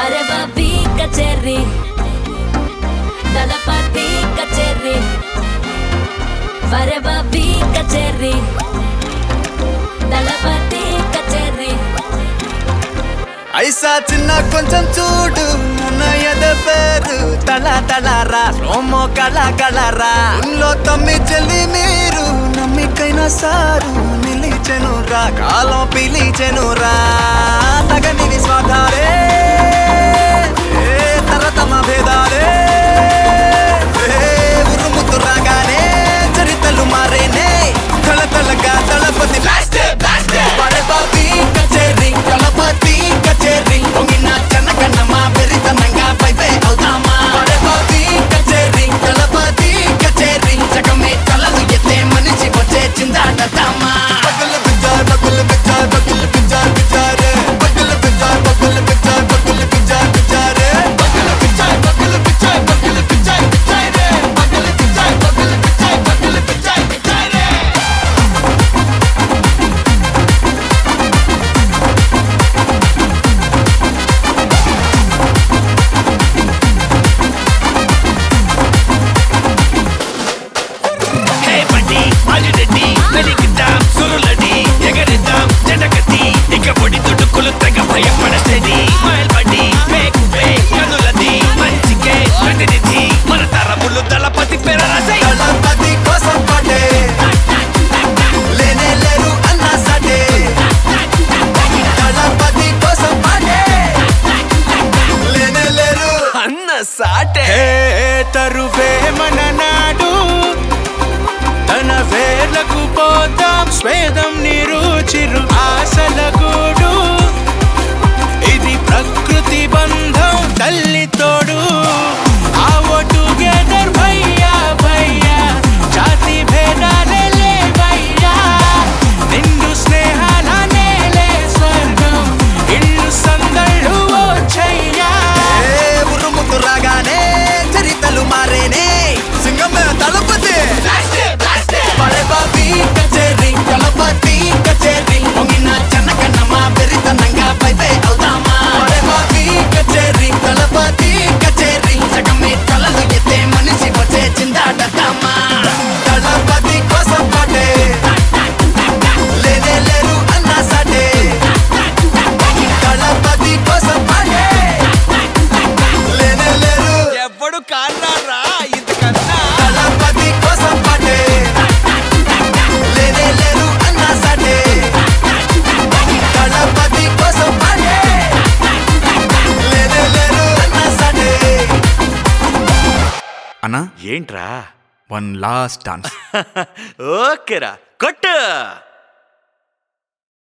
వరవవి కచేరి దళపతి కచేరి వరవవి కచేరి దళపతి కచేరి ఐసా చిన్న కొంచెం చూడు నయద పేరు తల తలరా రోమో కళ కళరా ఇంట్లో తమ్మి చెల్లి మీరు నమ్మికైనా సారు నిలిచెనురా కాలం పిలిచెనురా తగని విశ్వాధారే తరతమ భేదాలే ఉరుముతు రాగానే చరితలు మారేనే తలతలగా దళపతి వరవవి కచేరి దళపతి కచేరి పొంగిన జనగణమా వెరితనంగా పైపే అవుతామా వరవవి కచేరి దళపతి కచేరి జగమే కలలు ఎత్తే మనిషి వచ్చే చిందాడతామా బగులు బిజార్ బగులు బిజార్ బగులు బిజార్ బిజారే బగులు బిజార్ బగులు బిజార్ బగులు బిజార్ బిజారే బగులు బిజార్ బగులు బిజార్ బగులు బిజార్ బిజారే బగులు బిజార్ బగులు బిజార్ బగులు బిజార్ బిజారే Hey buddy, ఆలిరెడ్డి వెలిగిద్దాం సురులడి ఎగరిద్దాం జనగతి ఇక పొడి తుడుకులు తెగ భయపడసేది మైల్ బడ్డి మేక్ వే కనులది మంచికే ప్రతినిధి మన తరములు దళపతి పేర రాసై దళపతి కోసం పాటే లేనే లేరు అన్న సాటే దళపతి కోసం పాటే లేనే లేరు అన్న సాటే తరువే మన నాడు తన వేర్లకు పోతాం స్వేదం నిరుచిరు ఆశల గూడు ఇది ప్రకృతి బంధం తల్లి తోడు ఆవో టుగెదర్ భయ్యా భయ్యా జాతి భేదాలే లే భయ్యా నిండు స్నేహాల నేలే స్వర్గం ఇల్లు సందళ్ళు ఓ చెయ్యా ఉరుముతు రాగానే చరితలు మారేనే సింగమే దళపతి వరవవి కచేరి దళపతి కచేరి పొంగిన జనగణమా వెరితనంగా పైపే అవుతామా వరవవి కచేరి దళపతి కచేరి జగమే కలలు ఎత్తే మనిషి వచ్చే చిందాడతామా దళపతి కోసం పాటే లేనే లేరు అన్న సాటే దళపతి కోసం పాటే లేనే లేరు ఎవ్వడు కాన్నారా ఇంతకన్నా దళపతి కోసం పాటే లేనే లేరు అన్న సాటే దళపతి కోసం పాటే లేనే లేరు అన్న సాటే అన్నా ఏంట్రా వన్ లాస్ట్ డాన్స్ ఓకేరా కొట్టు